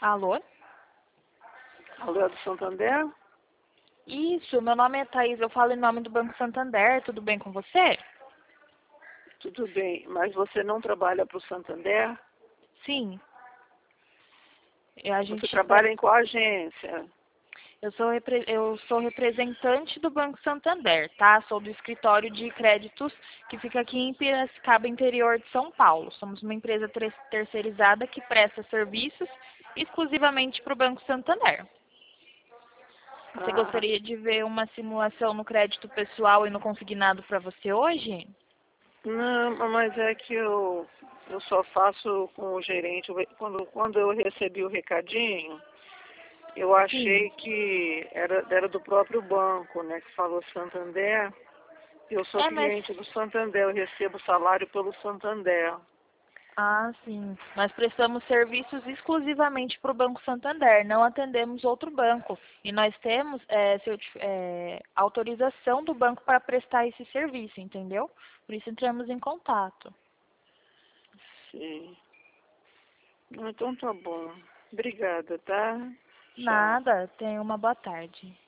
Alô? Alô, é do Santander? Isso, meu nome é Thaís, eu falo em nome do Banco Santander, tudo bem com você? Tudo bem, mas você não trabalha para o Santander? Sim. A Você gente, trabalha em qual agência? eu sou representante do Banco Santander, tá? Sou do escritório de créditos que fica aqui em Piracicaba, interior de São Paulo. Somos uma empresa terceirizada que presta serviços exclusivamente para o Banco Santander. Você Ah, gostaria de ver uma simulação no crédito pessoal e no consignado para você hoje? não, mas é que eu só faço com o gerente. Quando eu recebi o recadinho, eu Sim. achei que era do próprio banco, né, que falou Santander. Eu sou É, mas cliente do Santander, eu recebo salário pelo Santander. Ah, sim. Nós prestamos serviços exclusivamente para o Banco Santander, não atendemos outro banco. E nós temos autorização do banco para prestar esse serviço, entendeu? Por isso entramos em contato. Sim. Então tá bom. Obrigada, tá? Tchau. Nada, tenha uma boa tarde.